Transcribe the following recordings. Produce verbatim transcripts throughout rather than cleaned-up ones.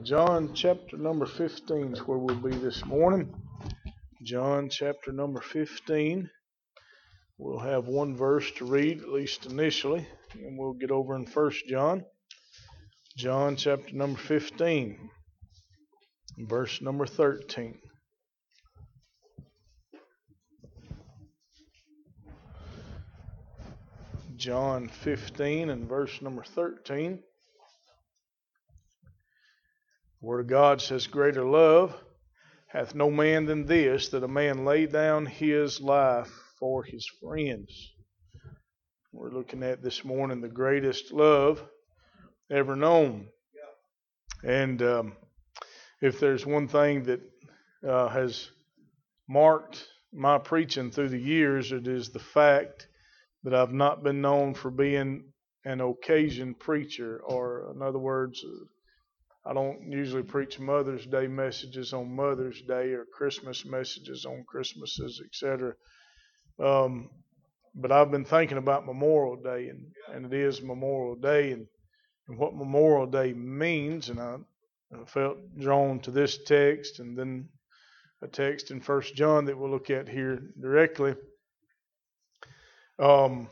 John chapter number fifteen is where we'll be this morning. John chapter number fifteen. We'll have one verse to read, at least initially, and we'll get over in First John. John chapter number fifteen, verse number thirteen. John fifteen and verse number thirteen. The Word of God says, "Greater love hath no man than this, that a man lay down his life for his friends." We're looking at this morning the greatest love ever known. And um, if there's one thing that uh, has marked my preaching through the years, it is the fact that I've not been known for being an occasion preacher, or in other words, I don't usually preach Mother's Day messages on Mother's Day or Christmas messages on Christmases, et cetera. Um, but I've been thinking about Memorial Day, and, and it is Memorial Day, and, and what Memorial Day means. And I, I felt drawn to this text, and then a text in First John that we'll look at here directly. Um,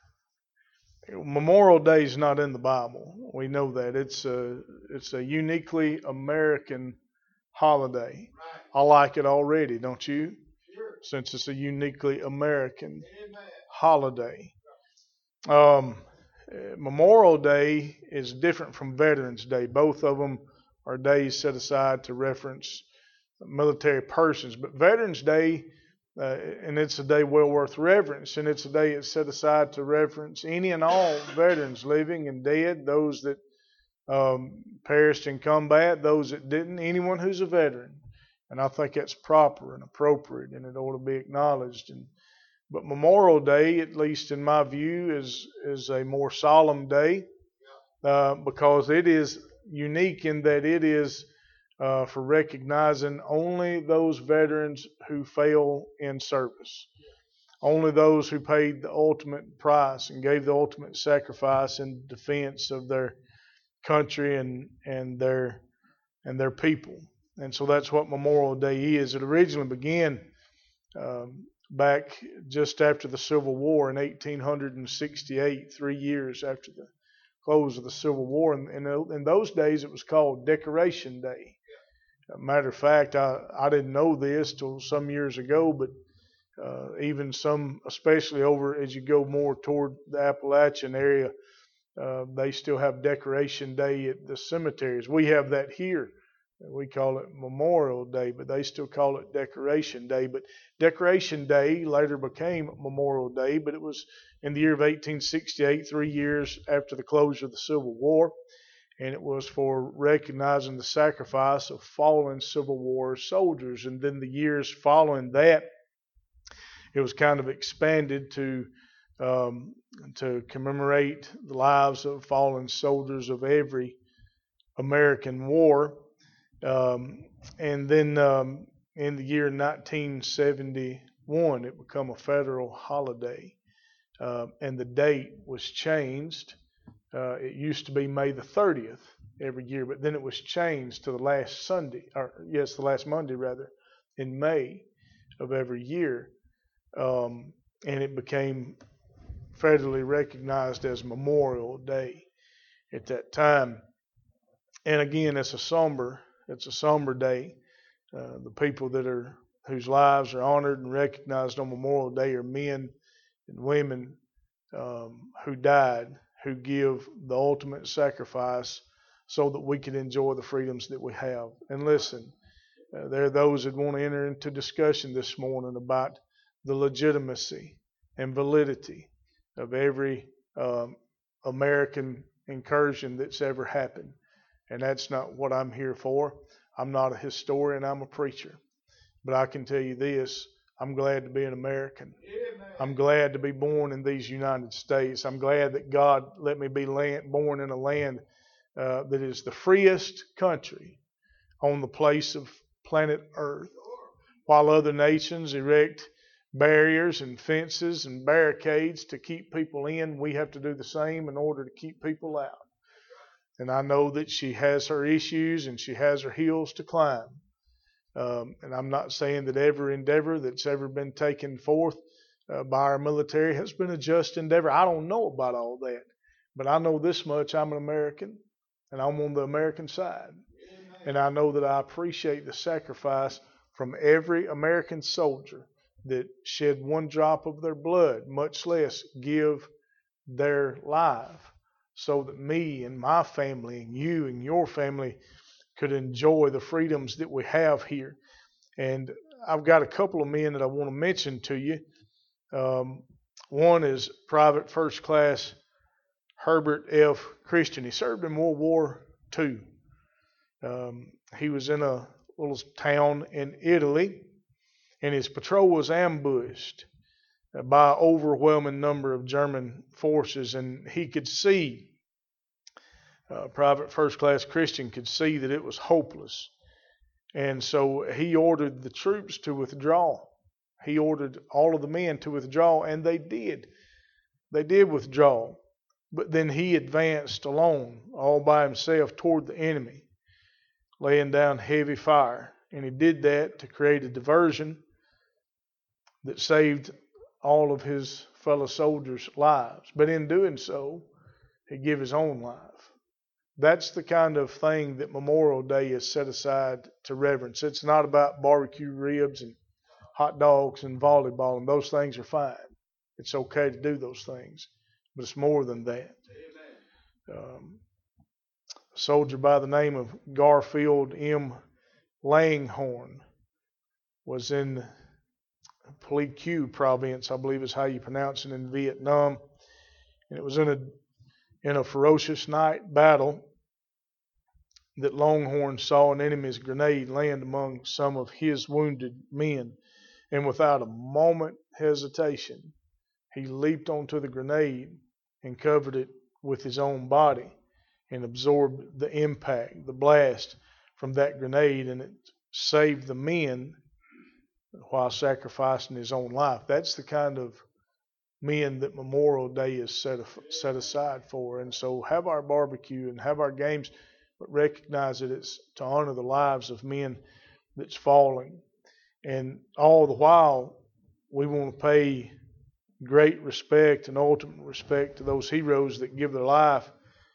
Memorial Day is not in the Bible. We know that. It's a, it's a uniquely American holiday. I like it already, don't you? Since it's a uniquely American holiday. Um, Memorial Day is different from Veterans Day. Both of them are days set aside to reference military persons. But Veterans Day, Uh, and it's a day well worth reverence, and it's a day that's set aside to reference any and all veterans, living and dead, those that um, perished in combat, those that didn't, anyone who's a veteran. And I think that's proper and appropriate, and it ought to be acknowledged. And but Memorial Day, at least in my view, is is a more solemn day uh, because it is unique in that it is Uh, for recognizing only those veterans who fell in service, only those who paid the ultimate price and gave the ultimate sacrifice in defense of their country and and their and their people. And so that's what Memorial Day is. It originally began um, back just after the Civil War in eighteen sixty-eight, three years after the close of the Civil War. And in, in those days, it was called Decoration Day. Matter of fact, I, I didn't know this till some years ago, but uh, even some, especially over as you go more toward the Appalachian area, uh, they still have Decoration Day at the cemeteries. We have that here. We call it Memorial Day, but they still call it Decoration Day. But Decoration Day later became Memorial Day, but it was in the year of eighteen sixty-eight, three years after the closure of the Civil War. And it was for recognizing the sacrifice of fallen Civil War soldiers. And then the years following that, it was kind of expanded to um, to commemorate the lives of fallen soldiers of every American war. Um, and then um, in the year nineteen seventy-one, it became a federal holiday. Uh, and the date was changed. Uh, it used to be May the thirtieth every year, but then it was changed to the last Sunday, or yes, the last Monday rather, in May of every year. Um, and it became federally recognized as Memorial Day at that time. And again, it's a somber, it's a somber day. Uh, the people that are, whose lives are honored and recognized on Memorial Day are men and women um, who died, who give the ultimate sacrifice so that we can enjoy the freedoms that we have. And listen, uh, there are those that want to enter into discussion this morning about the legitimacy and validity of every um, American incursion that's ever happened. And that's not what I'm here for. I'm not a historian, I'm a preacher. But I can tell you this, I'm glad to be an American. I'm glad to be born in these United States. I'm glad that God let me be land, born in a land uh, that is the freest country on the place of planet Earth. While other nations erect barriers and fences and barricades to keep people in, we have to do the same in order to keep people out. And I know that she has her issues and she has her hills to climb. Um, and I'm not saying that every endeavor that's ever been taken forth uh, by our military has been a just endeavor. I don't know about all that. But I know this much: I'm an American, and I'm on the American side. And I know that I appreciate the sacrifice from every American soldier that shed one drop of their blood, much less give their life, so that me and my family and you and your family could enjoy the freedoms that we have here. And I've got a couple of men that I want to mention to you. Um, one is Private First Class Herbert F. Christian. He served in World War Two. Um, he was in a little town in Italy, and his patrol was ambushed by an overwhelming number of German forces, and he could see, uh, Private First Class Christian could see that it was hopeless. And so he ordered the troops to withdraw. He ordered all of the men to withdraw, and they did. They did withdraw. But then he advanced alone, all by himself, toward the enemy, laying down heavy fire. And he did that to create a diversion that saved all of his fellow soldiers' lives. But in doing so, he gave his own life. That's the kind of thing that Memorial Day is set aside to reverence. It's not about barbecue ribs and hot dogs and volleyball, and those things are fine. It's okay to do those things, but it's more than that. Um, a soldier by the name of Garfield M. Langhorne was in Pleiku province, I believe is how you pronounce it, in Vietnam. And it was in a in a ferocious night battle that Longhorn saw an enemy's grenade land among some of his wounded men. And without a moment hesitation, he leaped onto the grenade and covered it with his own body and absorbed the impact, the blast from that grenade, and it saved the men while sacrificing his own life. That's the kind of men that Memorial Day is set, set aside for. And so have our barbecue and have our games, but recognize that it's to honor the lives of men that's falling. And all the while, we want to pay great respect and ultimate respect to those heroes that give their life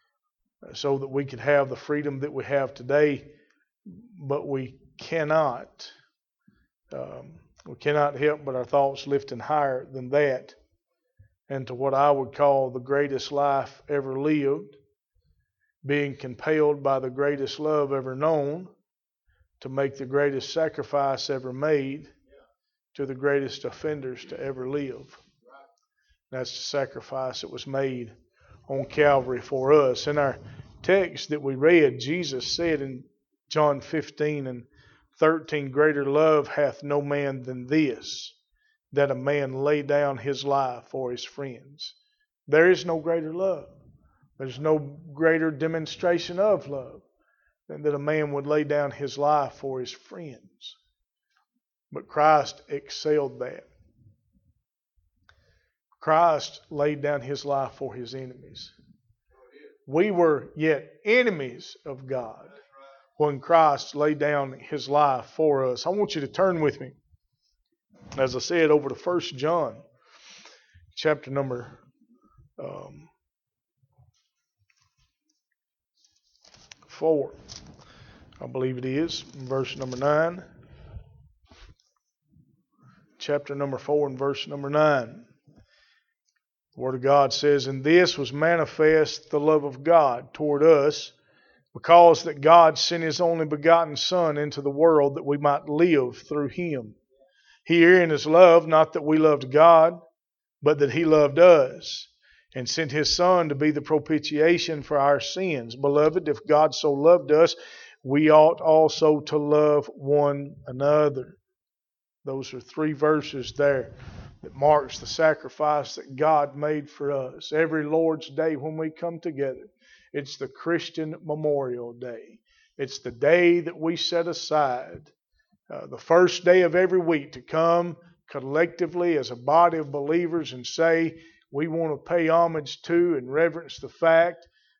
so that we can have the freedom that we have today. But we cannot, um, we cannot help but our thoughts lifting higher than that, and to what I would call the greatest life ever lived, being compelled by the greatest love ever known to make the greatest sacrifice ever made to the greatest offenders to ever live. That's the sacrifice that was made on Calvary for us. In our text that we read, Jesus said in John fifteen and thirteen, "Greater love hath no man than this, that a man lay down his life for his friends." There is no greater love. There's no greater demonstration of love than that a man would lay down his life for his friends. But Christ excelled that. Christ laid down his life for his enemies. We were yet enemies of God when Christ laid down his life for us. I want you to turn with me, as I said, over to First John, chapter number um, four. I believe it is, verse number nine. Chapter number four and verse number nine. The Word of God says, "In this was manifest the love of God toward us, because that God sent his only begotten Son into the world that we might live through him. Herein is love, not that we loved God, but that he loved us, and sent his Son to be the propitiation for our sins. Beloved, if God so loved us, we ought also to love one another." Those are three verses there that marks the sacrifice that God made for us. Every Lord's Day when we come together, it's the Christian Memorial Day. It's the day that we set aside, uh, the first day of every week, to come collectively as a body of believers and say we want to pay homage to and reverence the fact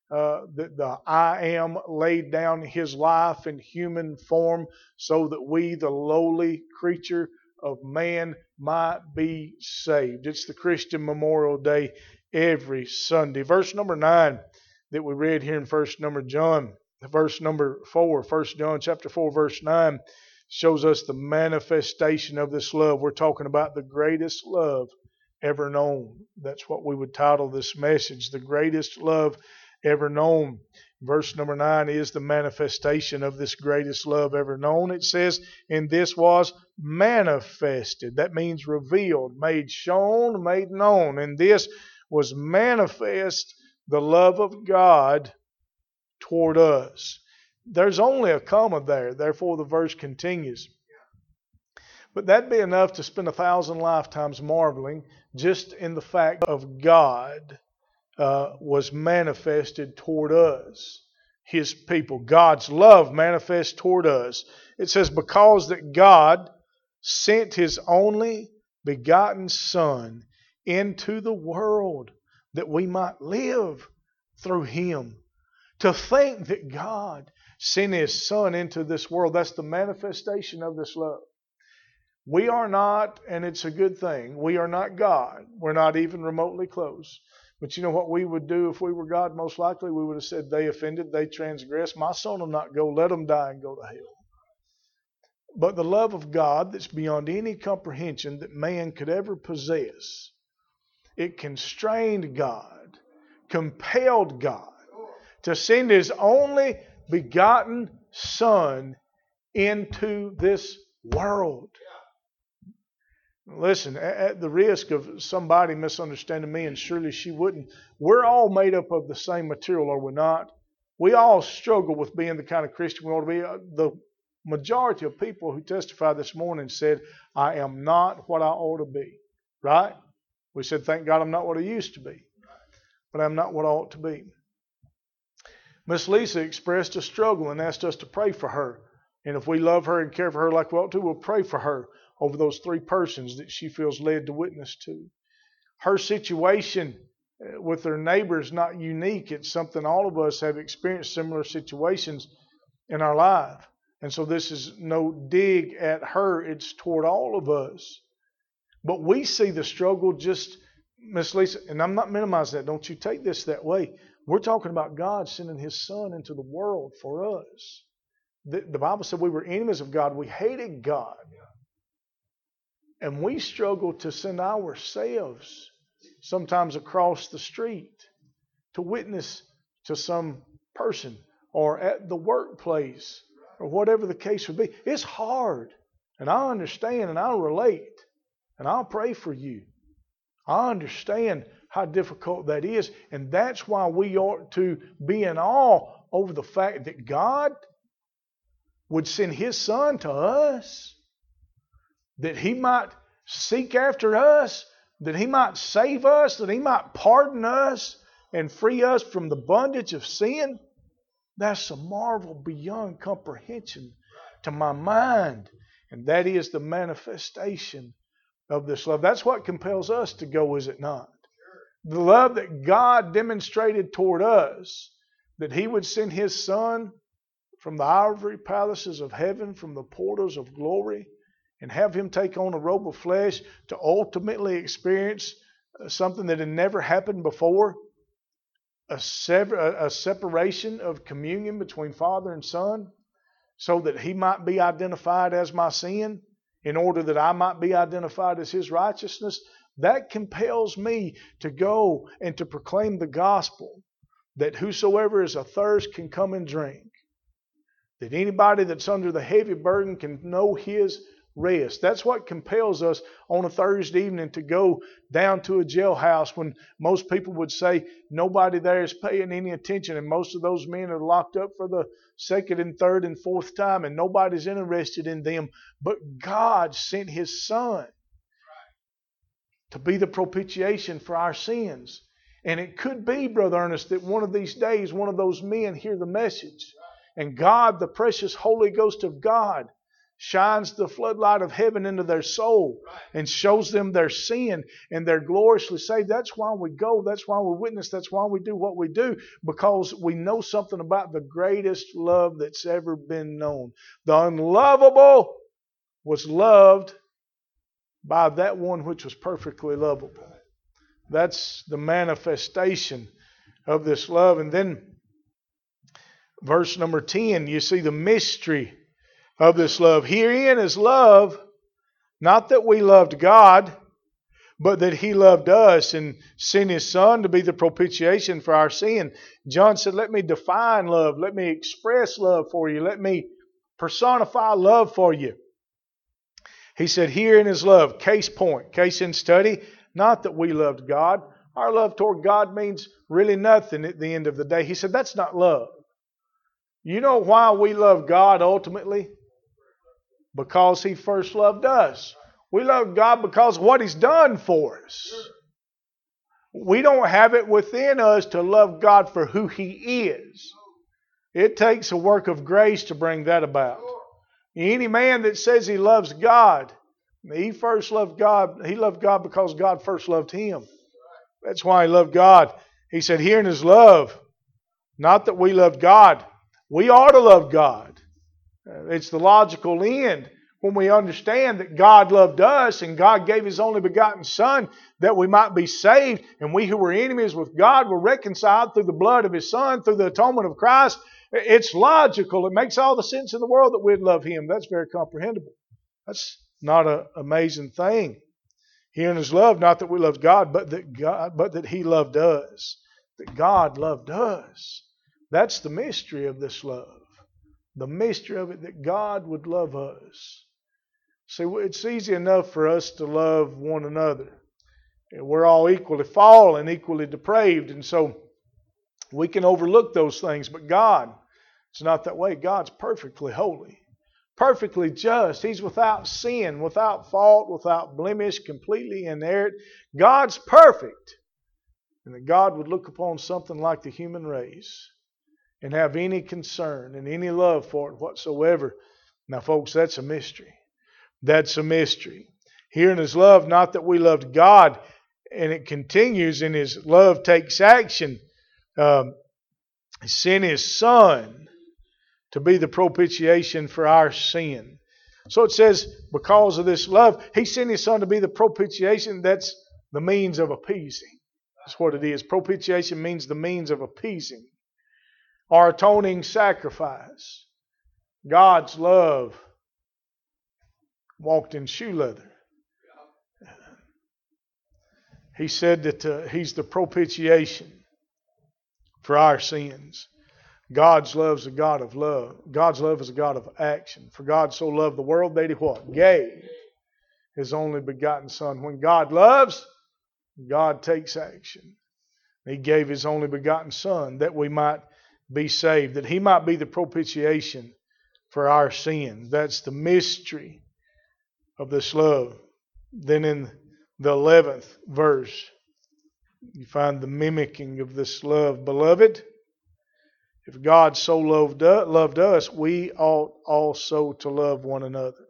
uh, the, the I Am laid down His life in human form so that we, the lowly creature of man, might be saved. It's the Christian Memorial Day every Sunday. Verse number nine that we read here in First number John, verse number four, First John chapter four, verse nine, shows us the manifestation of this love. We're talking about the greatest love ever known. That's what we would title this message, the greatest love ever known. Verse number nine is the manifestation of this greatest love ever known. It says, and this was manifested. That means revealed, made shown, made known. And this was manifest, the love of God toward us. There's only a comma there, therefore the verse continues. But that'd be enough to spend a thousand lifetimes marveling just in the fact of God uh, was manifested toward us, His people. God's love manifest toward us. It says, because that God sent His only begotten Son into the world that we might live through Him. To think that God sent His Son into this world, that's the manifestation of this love. We are not, and it's a good thing, we are not God. We're not even remotely close. But you know what we would do if we were God? Most likely we would have said, they offended, they transgressed. My son will not go. Let them die and go to hell. But the love of God that's beyond any comprehension that man could ever possess, it constrained God, compelled God to send His only begotten Son into this world. Listen, at the risk of somebody misunderstanding me, and surely she wouldn't, we're all made up of the same material, are we not? We all struggle with being the kind of Christian we want to be. The majority of people who testified this morning said, I am not what I ought to be. Right? We said, thank God I'm not what I used to be. But I'm not what I ought to be. Miss Lisa expressed a struggle and asked us to pray for her. And if we love her and care for her like we ought to, we'll pray for her over those three persons that she feels led to witness to. Her situation with her neighbor is not unique. It's something all of us have experienced similar situations in our life. And so this is no dig at her. It's toward all of us. But we see the struggle just, Miss Lisa, and I'm not minimizing that. Don't you take this that way. We're talking about God sending His Son into the world for us. The, the Bible said we were enemies of God. We hated God. And we struggle to send ourselves sometimes across the street to witness to some person or at the workplace or whatever the case would be. It's hard. And I understand and I relate. And I'll pray for you. I understand how difficult that is. And that's why we ought to be in awe over the fact that God would send His Son to us, that He might seek after us, that He might save us, that He might pardon us and free us from the bondage of sin. That's a marvel beyond comprehension to my mind. And that is the manifestation of this love. That's what compels us to go, is it not? The love that God demonstrated toward us, that He would send His Son from the ivory palaces of heaven, from the portals of glory, and have Him take on a robe of flesh to ultimately experience something that had never happened before, a, sever- a separation of communion between Father and Son, so that He might be identified as my sin, in order that I might be identified as His righteousness. That compels me to go and to proclaim the gospel, that whosoever is athirst can come and drink, that anybody that's under the heavy burden can know His rest. That's what compels us on a Thursday evening to go down to a jailhouse when most people would say nobody there is paying any attention, and most of those men are locked up for the second and third and fourth time, and nobody's interested in them. But God sent His Son to be the propitiation for our sins. And it could be, Brother Ernest, that one of these days one of those men hear the message, and God, the precious Holy Ghost of God, shines the floodlight of heaven into their soul and shows them their sin, and they're gloriously saved. That's why we go. That's why we witness. That's why we do what we do, because we know something about the greatest love that's ever been known. The unlovable was loved by that one which was perfectly lovable. That's the manifestation of this love. And then verse number ten, you see the mystery of this love. Herein is love, not that we loved God, but that He loved us and sent His Son to be the propitiation for our sin. John said, let me define love. Let me express love for you. Let me personify love for you. He said, herein is love. Case point, case in study. Not that we loved God. Our love toward God means really nothing at the end of the day. He said, that's not love. You know why we love God ultimately? Because He first loved us. We love God because of what He's done for us. We don't have it within us to love God for who He is. It takes a work of grace to bring that about. Any man that says he loves God, he first loved God. He loved God because God first loved him. That's why he loved God. He said, herein is love. Not that we loved God. We ought to love God. It's the logical end when we understand that God loved us and God gave His only begotten Son that we might be saved. And we who were enemies with God were reconciled through the blood of His Son, through the atonement of Christ. It's logical. It makes all the sense in the world that we'd love Him. That's very comprehensible. That's not an amazing thing. Herein is love, not that we loved God, but that God, but that He loved us. That God loved us. That's the mystery of this love. The mystery of it, that God would love us. See, it's easy enough for us to love one another. We're all equally fallen, equally depraved, and so we can overlook those things. But God, it's not that way. God's perfectly holy, perfectly just. He's without sin, without fault, without blemish, completely inerrant. God's perfect. And that God would look upon something like the human race and have any concern and any love for it whatsoever. Now, folks, that's a mystery. That's a mystery. Herein is love, not that we loved God. And it continues, and His love takes action. Um, he sent His Son to be the propitiation for our sin. So it says, because of this love, He sent His Son to be the propitiation. That's the means of appeasing. That's what it is. Propitiation means the means of appeasing. Our atoning sacrifice. God's love walked in shoe leather. He said that uh, He's the propitiation for our sins. God's love is a God of love. God's love is a God of action. For God so loved the world that He what? Gave His only begotten Son. When God loves, God takes action. He gave His only begotten Son that we might be saved, that He might be the propitiation for our sins. That's the mystery of this love. Then in the eleventh verse, you find the mimicking of this love. Beloved, if God so loved loved us, we ought also to love one another.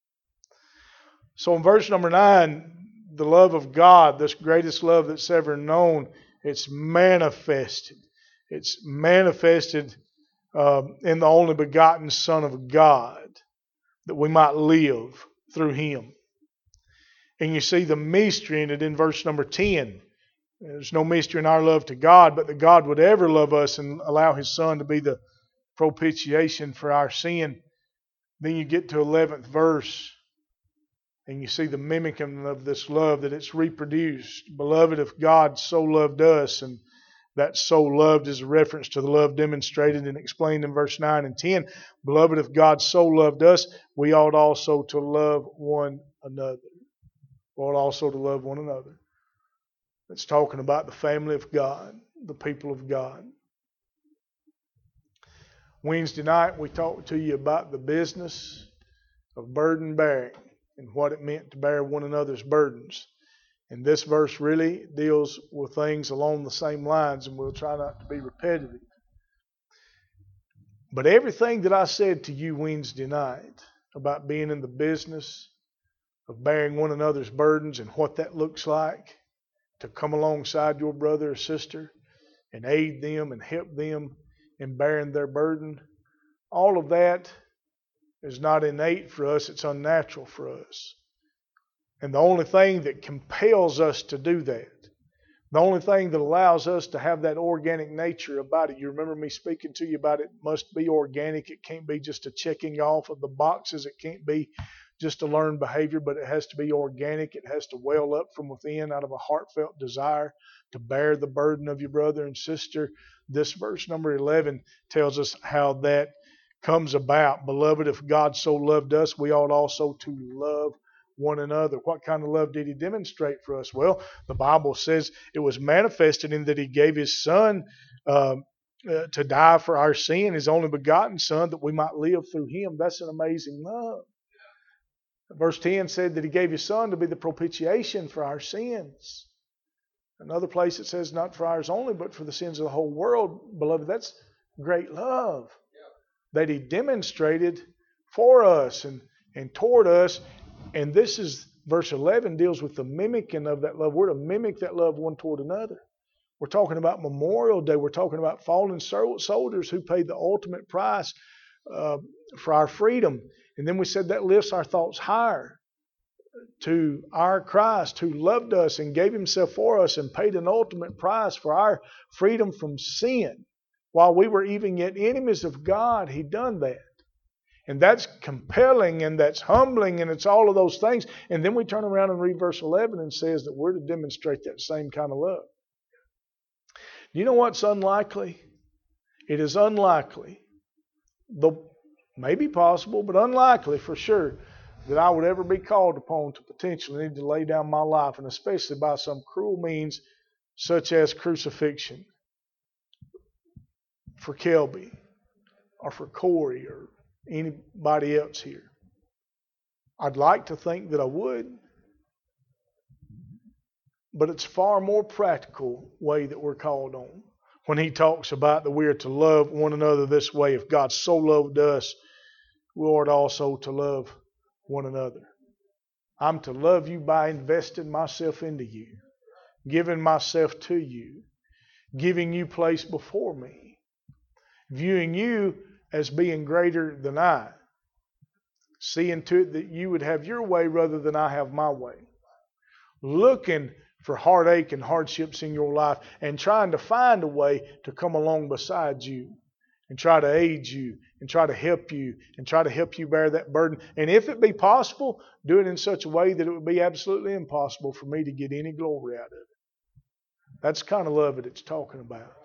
So in verse number nine, the love of God, this greatest love that's ever known, it's manifested. It's manifested uh, in the only begotten Son of God, that we might live through Him. And you see the mystery in it in verse number ten. There's no mystery in our love to God, but that God would ever love us and allow His Son to be the propitiation for our sin. Then you get to eleventh verse, and you see the mimicking of this love, that it's reproduced. Beloved, if God so loved us, and that so loved is a reference to the love demonstrated and explained in verse nine and ten. Beloved, if God so loved us, we ought also to love one another. We ought also to love one another. It's talking about the family of God, the people of God. Wednesday night we talked to you about the business of burden bearing and what it meant to bear one another's burdens. And this verse really deals with things along the same lines, and we'll try not to be repetitive. But everything that I said to you Wednesday night about being in the business of bearing one another's burdens and what that looks like, to come alongside your brother or sister and aid them and help them in bearing their burden. All of that is not innate for us, it's unnatural for us. And the only thing that compels us to do that, the only thing that allows us to have that organic nature about it, you remember me speaking to you about it must be organic. It can't be just a checking off of the boxes. It can't be just a learned behavior, but it has to be organic. It has to well up from within out of a heartfelt desire to bear the burden of your brother and sister. This verse number eleven tells us how that comes about. Beloved, if God so loved us, we ought also to love one another. What kind of love did he demonstrate for us? Well, the Bible says it was manifested in that he gave his son uh, uh, to die for our sin, his only begotten son, that we might live through him. That's an amazing love. Verse ten said that he gave his son to be the propitiation for our sins. Another place it says not for ours only, but for the sins of the whole world. Beloved, that's great love that he demonstrated for us and, and toward us. And this is, verse eleven deals with the mimicking of that love. We're to mimic that love one toward another. We're talking about Memorial Day. We're talking about fallen soldiers who paid the ultimate price uh, for our freedom. And then we said that lifts our thoughts higher to our Christ who loved us and gave himself for us and paid an ultimate price for our freedom from sin. While we were even yet enemies of God, he done that. And that's compelling and that's humbling and it's all of those things. And then we turn around and read verse eleven and says that we're to demonstrate that same kind of love. Do you know what's unlikely? It is unlikely, though maybe possible, but unlikely for sure, that I would ever be called upon to potentially need to lay down my life, and especially by some cruel means such as crucifixion for Kelby or for Corey or anybody else here. I'd like to think that I would, but it's far more practical way that we're called on when he talks about that we are to love one another this way. If God so loved us, we ought also to love one another. I'm to love you by investing myself into you, giving myself to you, giving you place before me, viewing you as being greater than I, seeing to it that you would have your way rather than I have my way, looking for heartache and hardships in your life and trying to find a way to come along beside you and try to aid you and try to help you and try to help you bear that burden. And if it be possible, do it in such a way that it would be absolutely impossible for me to get any glory out of it. That's the kind of love that it's talking about.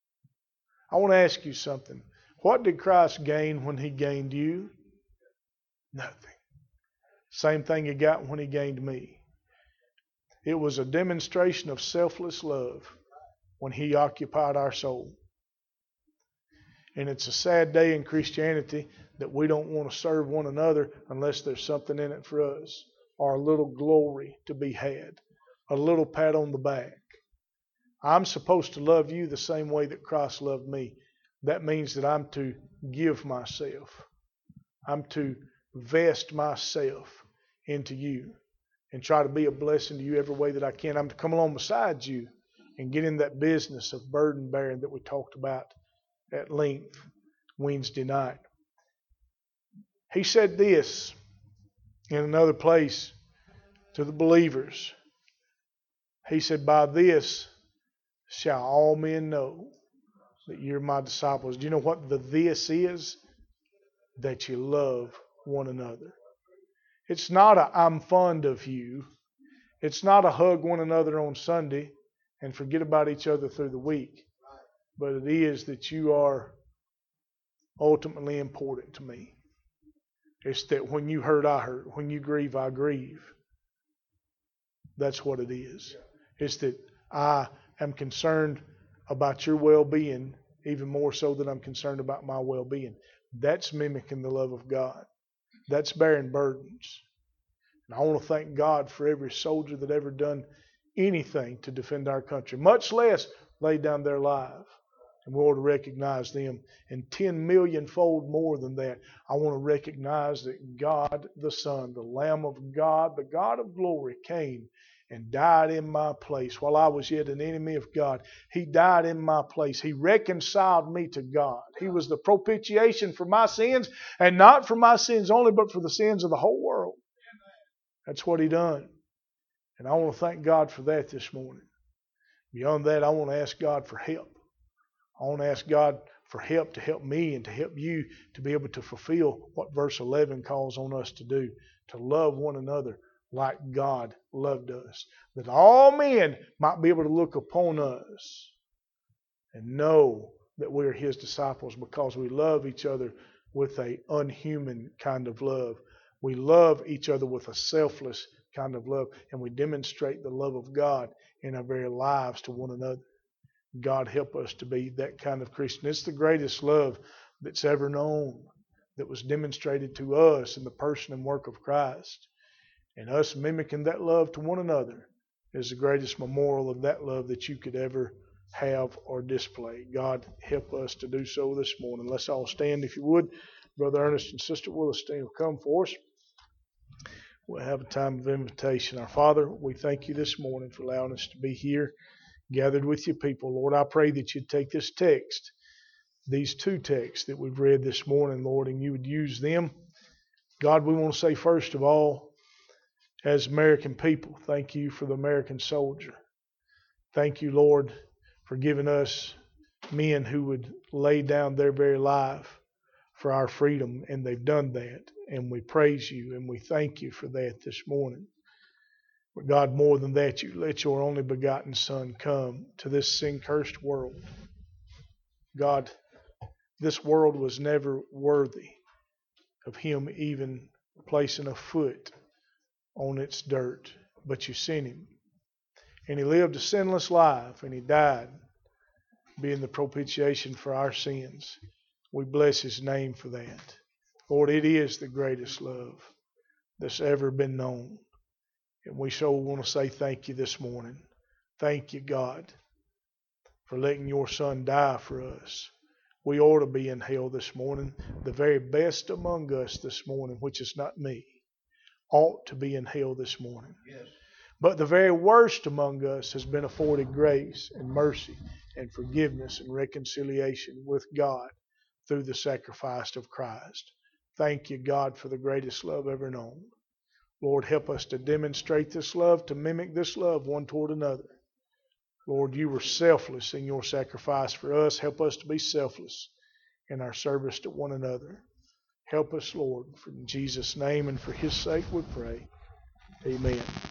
I want to ask you something. What did Christ gain when he gained you? Nothing. Same thing he got when he gained me. It was a demonstration of selfless love when he occupied our soul. And it's a sad day in Christianity that we don't want to serve one another unless there's something in it for us, or a little glory to be had, a little pat on the back. I'm supposed to love you the same way that Christ loved me. That means that I'm to give myself. I'm to vest myself into you and try to be a blessing to you every way that I can. I'm to come along beside you and get in that business of burden bearing that we talked about at length Wednesday night. He said this in another place to the believers. He said, by this shall all men know that you're my disciples. Do you know what the this is? That you love one another. It's not a I'm fond of you. It's not a hug one another on Sunday and forget about each other through the week. But it is that you are ultimately important to me. It's that when you hurt, I hurt. When you grieve, I grieve. That's what it is. It's that I am concerned about your well-being even more so than I'm concerned about my well-being. That's mimicking the love of God. That's bearing burdens. And I want to thank God for every soldier that ever done anything to defend our country, much less laid down their life And we ought to recognize them. And ten million fold more than that, I want to recognize that God the Son, the Lamb of God, the God of glory, came and died in my place while I was yet an enemy of God. He died in my place. He reconciled me to God. He was the propitiation for my sins, and not for my sins only, but for the sins of the whole world. That's what He done. And I want to thank God for that this morning. Beyond that, I want to ask God for help. I want to ask God for help to help me and to help you to be able to fulfill what verse eleven calls on us to do, to love one another like God loved us, that all men might be able to look upon us and know that we are His disciples because we love each other with an unhuman kind of love. We love each other with a selfless kind of love, and we demonstrate the love of God in our very lives to one another. God help us to be that kind of Christian. It's the greatest love that's ever known, that was demonstrated to us in the person and work of Christ. And us mimicking that love to one another is the greatest memorial of that love that you could ever have or display. God help us to do so this morning. Let's all stand, if you would. Brother Ernest and Sister Williston will come for us. We'll have a time of invitation. Our Father, we thank You this morning for allowing us to be here, gathered with Your people. Lord, I pray that You'd take this text, these two texts that we've read this morning, Lord, and You would use them. God, we want to say first of all, as American people, thank You for the American soldier. Thank You, Lord, for giving us men who would lay down their very life for our freedom, and they've done that. And we praise You and we thank You for that this morning. But God, more than that, You let Your only begotten Son come to this sin-cursed world. God, this world was never worthy of Him even placing a foot on its dirt, but You sent Him. And He lived a sinless life, and He died, being the propitiation for our sins. We bless His name for that. Lord, it is the greatest love that's ever been known. And we so want to say thank You this morning. Thank You, God, for letting Your Son die for us. We ought to be in hell this morning. The very best among us this morning, which is not me, ought to be in hell this morning. Yes. But the very worst among us has been afforded grace and mercy and forgiveness and reconciliation with God through the sacrifice of Christ. Thank You, God, for the greatest love ever known. Lord, help us to demonstrate this love, to mimic this love one toward another. Lord, You were selfless in Your sacrifice for us. Help us to be selfless in our service to one another. Help us, Lord, for in Jesus' name and for His sake we pray. Amen.